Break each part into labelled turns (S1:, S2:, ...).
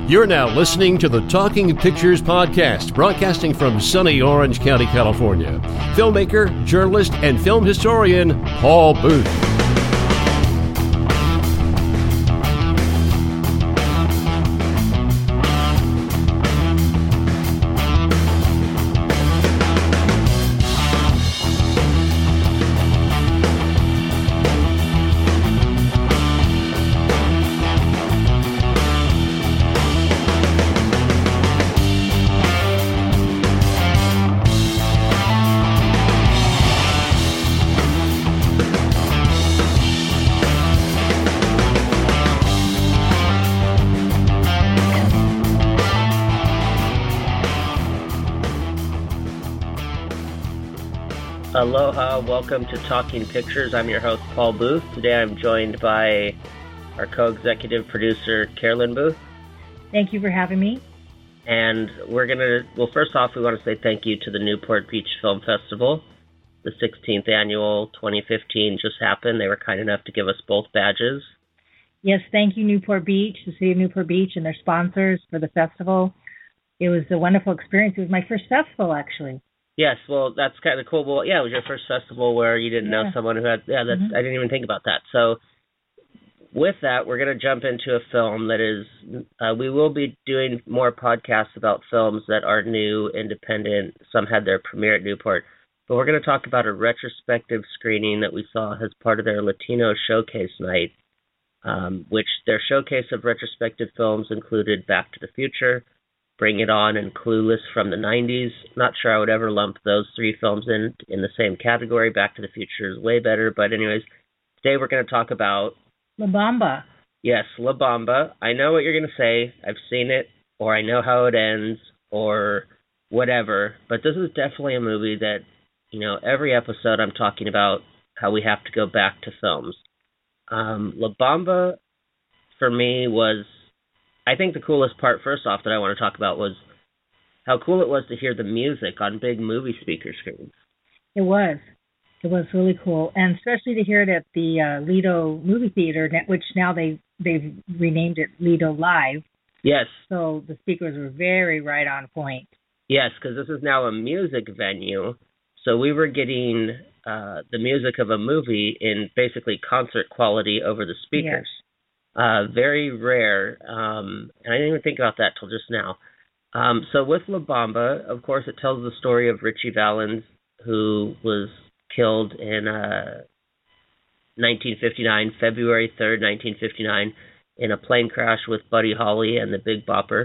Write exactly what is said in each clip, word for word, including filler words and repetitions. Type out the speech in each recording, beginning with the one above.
S1: You're now listening to the Talking Pictures Podcast, broadcasting from sunny Orange County, California. Filmmaker, journalist, and film historian Paul Booth.
S2: Aloha, welcome to Talking Pictures. I'm your host, Paul Booth. Today I'm joined by our co-executive producer, Carolyn Booth.
S3: Thank you for having me.
S2: And we're going to, well, first off, we want to say thank you to the Newport Beach Film Festival. The sixteenth annual twenty fifteen just happened. They were kind enough to give us both badges.
S3: Yes, thank you, Newport Beach, the city of Newport Beach, and their sponsors for the festival. It was a wonderful experience. It was my first festival, actually.
S2: Yes, well, that's kind of cool. Well, yeah, it was your first festival where you didn't yeah. know someone who had, yeah, that's, mm-hmm. I didn't even think about that. So with that, we're going to jump into a film that is, uh, we will be doing more podcasts about films that are new, independent. Some had their premiere at Newport. But we're going to talk about a retrospective screening that we saw as part of their Latino Showcase Night, um, which their showcase of retrospective films included Back to the Future, Bring It On, and Clueless from the nineties. Not sure I would ever lump those three films in in the same category. Back to the Future is way better. But anyways, today we're going to talk about
S3: La Bamba.
S2: Yes, La Bamba. I know what you're going to say. I've seen it, or I know how it ends, or whatever. But this is definitely a movie that, you know, every episode I'm talking about how we have to go back to films. Um, La Bamba, for me, was... I think the coolest part, first off, that I want to talk about was how cool it was to hear the music on big movie speaker screens.
S3: It was. It was really cool. And especially to hear it at the uh, Lido Movie Theater, which now they, they've renamed it Lido Live.
S2: Yes.
S3: So the speakers were very right on point.
S2: Yes, because this is now a music venue. So we were getting uh, the music of a movie in basically concert quality over the speakers. Yes. Uh, very rare, um, and I didn't even think about that till just now. Um, so with La Bamba, of course, it tells the story of Ritchie Valens, who was killed in uh, nineteen fifty-nine, February third, nineteen fifty-nine, in a plane crash with Buddy Holly and the Big Bopper.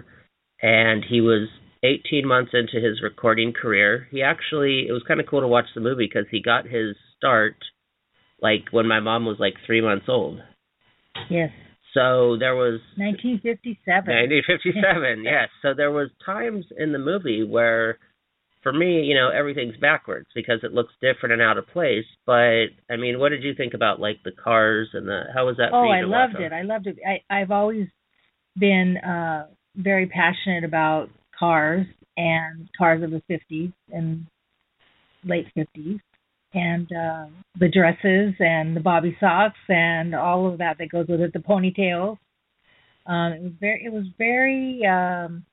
S2: And he was eighteen months into his recording career. He actually, it was kind of cool to watch the movie because he got his start like when my mom was like three months old.
S3: Yes.
S2: So there was...
S3: nineteen fifty-seven.
S2: nineteen fifty-seven, yes. So there was times in the movie where, for me, you know, everything's backwards because it looks different and out of place. But, I mean, what did you think about, like, the cars and the... How was that
S3: oh,
S2: for you
S3: I
S2: to
S3: loved
S2: watch
S3: it. I loved it. I, I've always been uh, very passionate about cars and cars of the fifties and late fifties. And uh, the dresses and the bobby socks and all of that that goes with it, the ponytails. Um, it was very, it was very, um,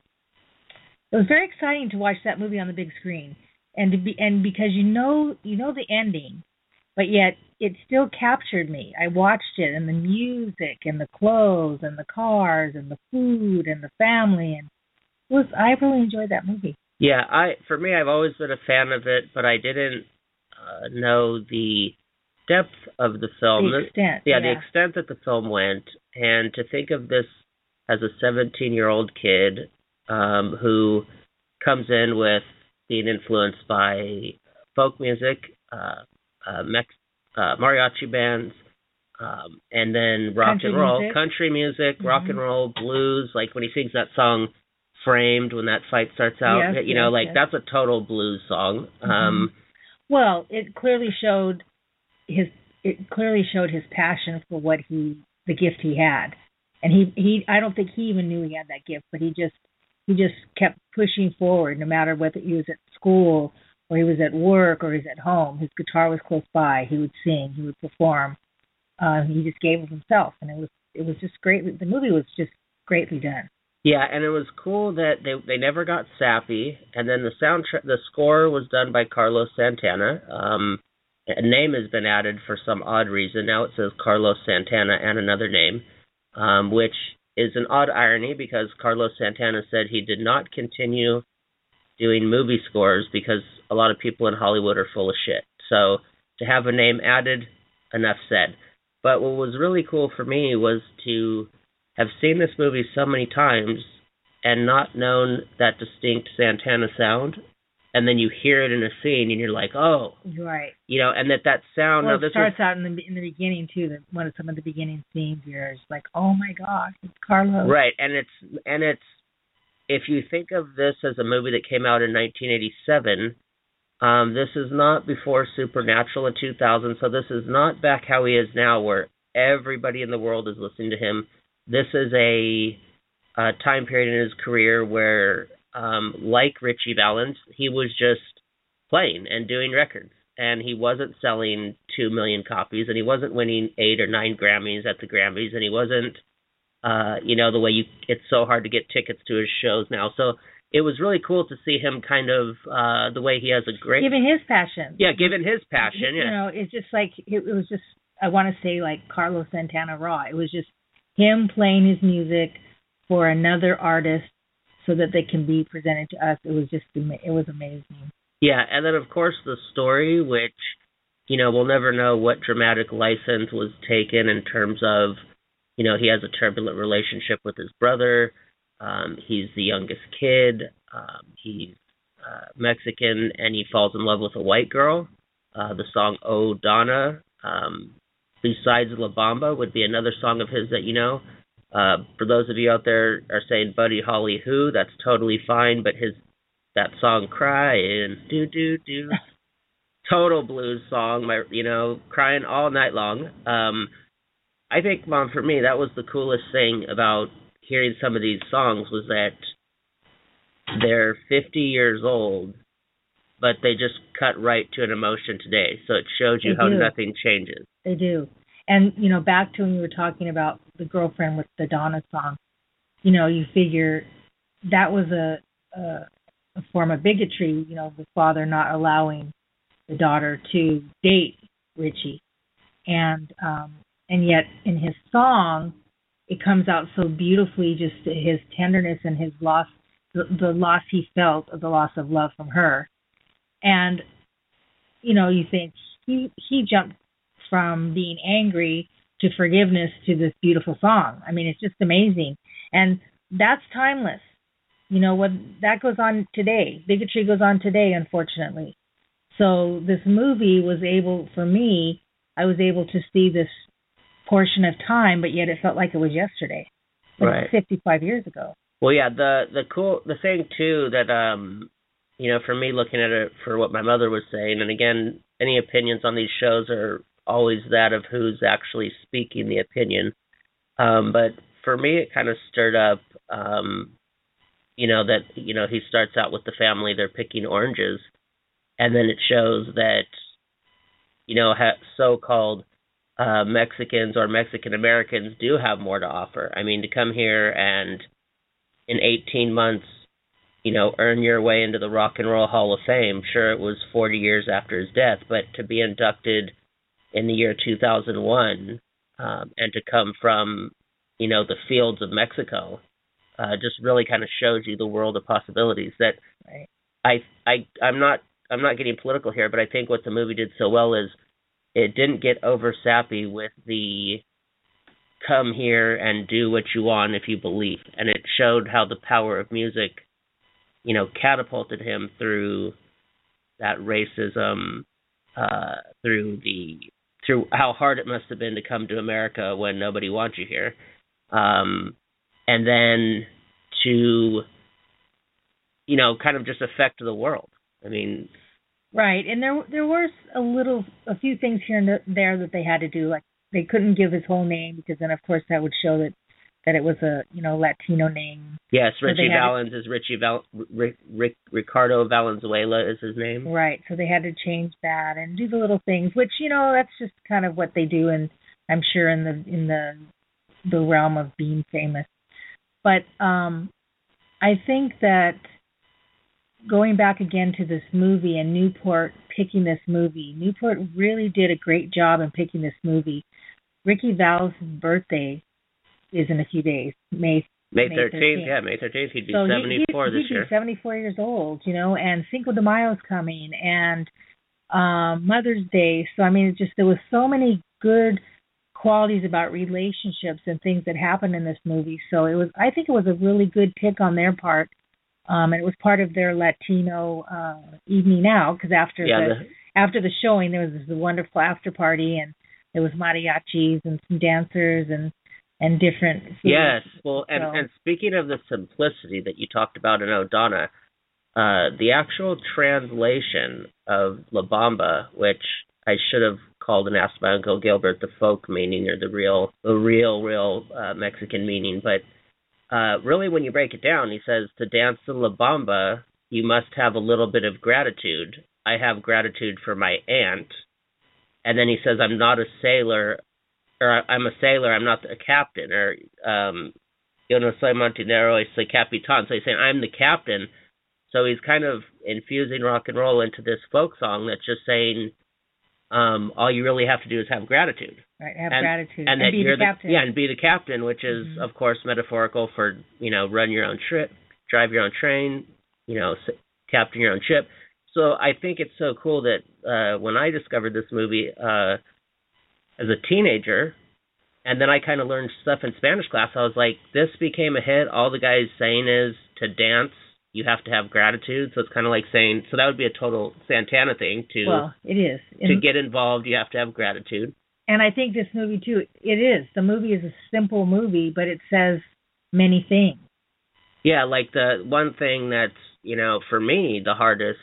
S3: it was very exciting to watch that movie on the big screen, and to be, and because you know, you know the ending, but yet it still captured me. I watched it, and the music, and the clothes, and the cars, and the food, and the family, and it was. I really enjoyed that movie.
S2: Yeah, I for me, I've always been a fan of it, but I didn't. Uh, know the depth of the film.
S3: The extent.
S2: Yeah,
S3: yeah,
S2: the extent that the film went. And to think of this as a seventeen-year-old kid um, who comes in with being influenced by folk music, uh, uh, Mex- uh, mariachi bands, um, and then rock
S3: country
S2: and roll,
S3: music.
S2: country music, mm-hmm. rock and roll, blues. Like when he sings that song, Framed, when that fight starts out,
S3: yes,
S2: you know,
S3: yes,
S2: like
S3: yes.
S2: that's a total blues song.
S3: Mm-hmm.
S2: Um
S3: Well, it clearly showed his it clearly showed his passion for what he the gift he had, and he, he I don't think he even knew he had that gift, but he just he just kept pushing forward no matter whether he was at school or he was at work or he was at home. His guitar was close by. He would sing. He would perform. Uh, he just gave of himself, and it was it was just great. The movie was just greatly done.
S2: Yeah, and it was cool that they they never got sappy, and then the soundtrack, the score was done by Carlos Santana. Um, a name has been added for some odd reason. Now it says Carlos Santana and another name, um, which is an odd irony because Carlos Santana said he did not continue doing movie scores because a lot of people in Hollywood are full of shit. So to have a name added, enough said. But what was really cool for me was to have seen this movie so many times and not known that distinct Santana sound, and then you hear it in a scene and you're like, oh,
S3: right,
S2: you know, and that that sound.
S3: Well,
S2: it
S3: this starts was, out in the in the beginning too. That one of some of the beginning scenes here is like, oh my gosh, it's Carlos.
S2: Right, and it's and it's if you think of this as a movie that came out in nineteen eighty-seven. Um, this is not before Supernatural in two thousand, so this is not back how he is now, where everybody in the world is listening to him. This is a, a time period in his career where, um, like Ritchie Valens, he was just playing and doing records, and he wasn't selling two million copies, and he wasn't winning eight or nine Grammys at the Grammys, and he wasn't, uh, you know, the way you it's so hard to get tickets to his shows now. So it was really cool to see him kind of uh, the way he has a great
S3: given his passion.
S2: Yeah, given his passion.
S3: You
S2: yeah.
S3: know, it's just like it, it was just I want to say like Carlos Santana raw. It was just him playing his music for another artist so that they can be presented to us. It was just it was amazing.
S2: Yeah, and then of course the story, which you know we'll never know what dramatic license was taken in terms of, you know, he has a turbulent relationship with his brother. Um, he's the youngest kid. Um, he's uh, Mexican, and he falls in love with a white girl. Uh, the song "Oh Donna," um, besides La Bamba, would be another song of his that you know. Uh, for those of you out there are saying Buddy Holly who, that's totally fine. But his that song "Crying," do do do, total blues song. My you know crying all night long. Um, I think, Mom, for me, that was the coolest thing about hearing some of these songs was that they're fifty years old, but they just cut right to an emotion today. So it shows you
S3: they
S2: how
S3: do.
S2: nothing changes.
S3: They do. And, you know, back to when you were talking about the girlfriend with the Donna song, you know, you figure that was a, a, a form of bigotry, you know, the father not allowing the daughter to date Ritchie. And, um, and yet in his song, it comes out so beautifully, just his tenderness and his loss, the, the loss he felt of the loss of love from her. And, you know, you think he he jumped from being angry to forgiveness to this beautiful song. I mean, it's just amazing. And that's timeless. You know, what that goes on today. Bigotry goes on today, unfortunately. So this movie was able, for me, I was able to see this portion of time, but yet it felt like it was yesterday, like
S2: right,
S3: fifty-five years ago.
S2: Well, yeah, the the cool the thing too that um, you know, for me looking at it for what my mother was saying, and again, any opinions on these shows are always that of who's actually speaking the opinion. Um, but for me, it kind of stirred up, um, you know, that you know he starts out with the family, they're picking oranges, and then it shows that, you know, ha- so-called Uh, Mexicans or Mexican Americans do have more to offer. I mean, to come here and in eighteen months, you know, earn your way into the Rock and Roll Hall of Fame. Sure, it was forty years after his death, but to be inducted in the year two thousand one um, and to come from, you know, the fields of Mexico, uh, just really kind of shows you the world of possibilities. That
S3: right.
S2: I I I'm not I'm not getting political here, but I think what the movie did so well is it didn't get over sappy with the come here and do what you want if you believe. And it showed how the power of music, you know, catapulted him through that racism, uh, through the through how hard it must have been to come to America when nobody wants you here. Um, and then to, you know, kind of just affect the world. I mean,
S3: right, and there there were a little, a few things here and there that they had to do. Like they couldn't give his whole name because then, of course, that would show that, that it was a you know Latino name.
S2: Yes, Ritchie
S3: so
S2: Valens to, is Ritchie Val, Rick, Rick, Ricardo Valenzuela is his name.
S3: Right, so they had to change that and do the little things, which you know that's just kind of what they do, and I'm sure in the in the the realm of being famous. But um, I think that going back again to this movie and Newport picking this movie, Newport really did a great job in picking this movie. Ricky Val's birthday is in a few days, May
S2: May thirteenth, yeah, May thirteenth. He'd be
S3: so
S2: seventy-four
S3: he, he'd,
S2: this
S3: he'd
S2: year.
S3: He'd be seventy-four years old, you know, and Cinco de Mayo's coming, and um, Mother's Day. So, I mean, it just there was so many good qualities about relationships and things that happened in this movie. So it was, I think it was a really good pick on their part. Um, and it was part of their Latino uh, evening out, because after
S2: yeah,
S3: the,
S2: the
S3: after the showing, there was this wonderful after party, and there was mariachis and some dancers and and different foods.
S2: Yes, well, and,
S3: so.
S2: and speaking of the simplicity that you talked about in O'Donnell, uh, the actual translation of La Bamba, which I should have called and asked my Uncle Gilbert the folk meaning or the real, the real, real uh, Mexican meaning, but uh, really when you break it down, he says, to dance the La Bamba, you must have a little bit of gratitude. I have gratitude for my aunt. And then he says, I'm not a sailor, or I'm a sailor, I'm not a captain, or um, yo no soy montanero, soy capitán. So he's saying, I'm the captain. So he's kind of infusing rock and roll into this folk song that's just saying, um, all you really have to do is have gratitude.
S3: Right, have
S2: and,
S3: gratitude.
S2: And,
S3: and
S2: that
S3: be
S2: you're
S3: the captain.
S2: Yeah, and be the captain, which is, mm-hmm. of course, metaphorical for, you know, run your own trip, drive your own train, you know, captain your own ship. So I think it's so cool that uh, when I discovered this movie uh, as a teenager, and then I kind of learned stuff in Spanish class, I was like, this became a hit. All the guy's saying is to dance, you have to have gratitude. So it's kind of like saying, so that would be a total Santana thing to,
S3: well, it is.
S2: to get involved, you have to have gratitude.
S3: And I think this movie, too, it is. The movie is a simple movie, but it says many things.
S2: Yeah, like the one thing that's, you know, for me, the hardest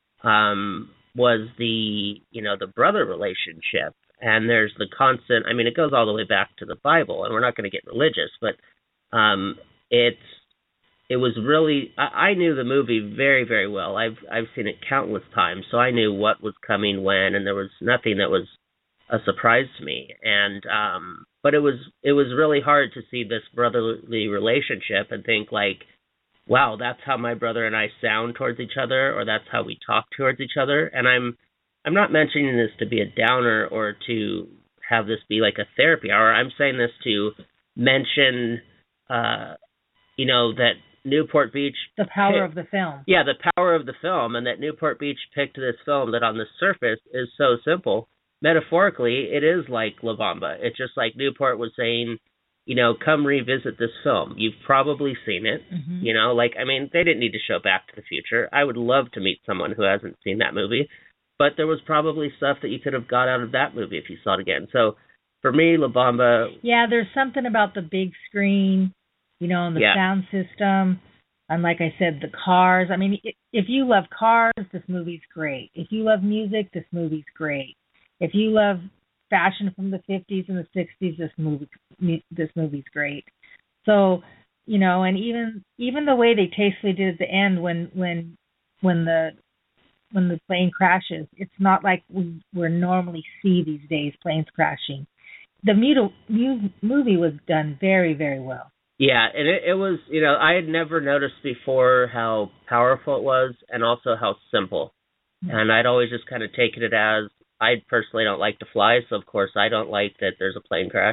S2: um, was the, you know, the brother relationship. And there's the constant, I mean, it goes all the way back to the Bible, and we're not going to get religious, but um, it's, it was really, I, I knew the movie very, very well. I've I've seen it countless times, so I knew what was coming when, and there was nothing that was a surprise to me. And um, but it was it was really hard to see this brotherly relationship and think like, wow, that's how my brother and I sound towards each other, or that's how we talk towards each other. And I'm I'm not mentioning this to be a downer or to have this be like a therapy hour. I'm saying this to mention, uh, you know, that Newport Beach...
S3: The power
S2: picked,
S3: of the film.
S2: Yeah, the power of the film, and that Newport Beach picked this film that on the surface is so simple. Metaphorically, it is like La Bamba. It's just like Newport was saying, you know, come revisit this film. You've probably seen it. Mm-hmm. You know, like, I mean, they didn't need to show Back to the Future. I would love to meet someone who hasn't seen that movie. But there was probably stuff that you could have got out of that movie if you saw it again. So, for me, La Bamba...
S3: Yeah, there's something about the big screen, you know, and the yeah. sound system, and like I said, the cars. I mean, if you love cars, this movie's great. If you love music, this movie's great. If you love fashion from the fifties and the sixties, this movie this movie's great. So, you know, and even even the way they tastefully did at the end when when when the when the plane crashes, it's not like we we normally see these days planes crashing. The mu- mu- movie was done very, very well.
S2: Yeah, and it, it was, you know, I had never noticed before how powerful it was and also how simple. Yeah. And I'd always just kind of taken it as, I personally don't like to fly, so of course I don't like that there's a plane crash.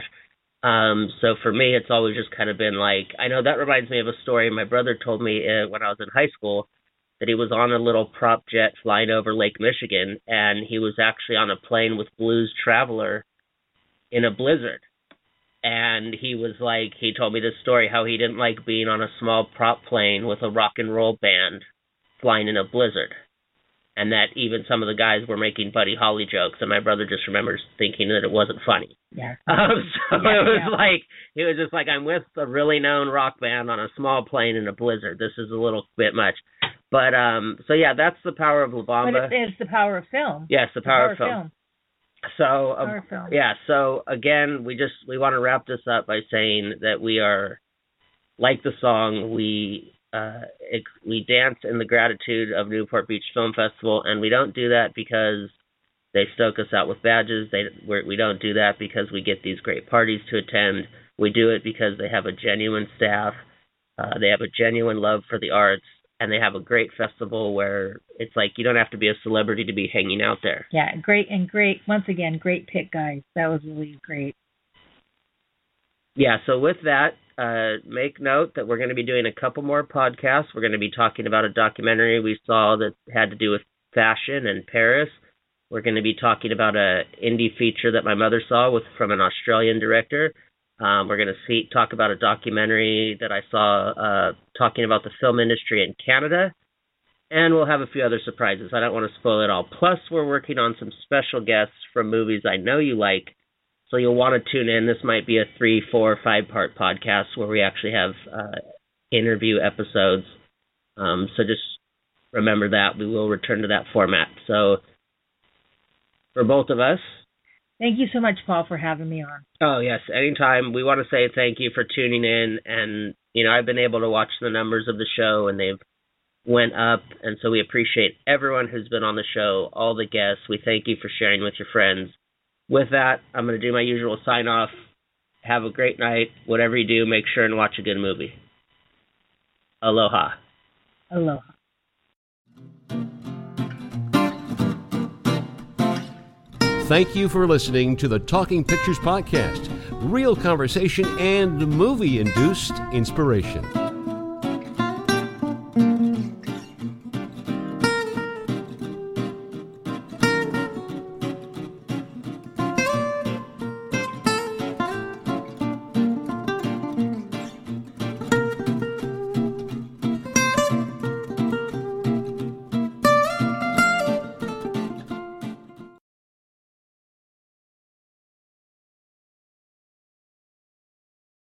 S2: Um, so for me, it's always just kind of been like, I know that reminds me of a story my brother told me uh, when I was in high school, that he was on a little prop jet flying over Lake Michigan, and he was actually on a plane with Blues Traveler in a blizzard. And he was like, he told me this story, how he didn't like being on a small prop plane with a rock and roll band flying in a blizzard. And that even some of the guys were making Buddy Holly jokes, and my brother just remembers thinking that it wasn't funny.
S3: Yeah.
S2: Um, so
S3: yeah,
S2: it was
S3: yeah.
S2: like, it was just like, I'm with a really known rock band on a small plane in a blizzard. This is a little bit much. But, um, so yeah, that's the power of La Bamba.
S3: But it, it's the power of film.
S2: Yes, the power, the power of film. film. So,
S3: power
S2: um,
S3: of film.
S2: yeah, so again, we just, we want to wrap this up by saying that we are, like the song, we... Uh, it, we dance in the gratitude of Newport Beach Film Festival, and we don't do that because they stoke us out with badges. They we're, we don't do that because we get these great parties to attend. We do it because they have a genuine staff, Uh, they have a genuine love for the arts, and they have a great festival where it's like you don't have to be a celebrity to be hanging out there.
S3: Yeah, great and great. Once again, great pick, guys. That was really great.
S2: Yeah, so with that, uh, make note that we're going to be doing a couple more podcasts. We're going to be talking about a documentary we saw that had to do with fashion in Paris. We're going to be talking about a indie feature that my mother saw with from an Australian director. Um, we're going to see talk about a documentary that I saw uh, talking about the film industry in Canada. And we'll have a few other surprises. I don't want to spoil it all. Plus, we're working on some special guests from movies I know you like. So you'll want to tune in. This might be a three, four, five-part podcast where we actually have uh, interview episodes. Um, so just remember that. We will return to that format. So for both of us.
S3: Thank you so much, Paul, for having me on.
S2: Oh, yes. Anytime. We want to say thank you for tuning in. And, you know, I've been able to watch the numbers of the show, and they've went up. And so we appreciate everyone who's been on the show, all the guests. We thank you for sharing with your friends. With that, I'm going to do my usual sign-off. Have a great night. Whatever you do, make sure and watch a good movie. Aloha.
S3: Aloha.
S1: Thank you for listening to the Talking Pictures Podcast. Real conversation and movie-induced inspiration.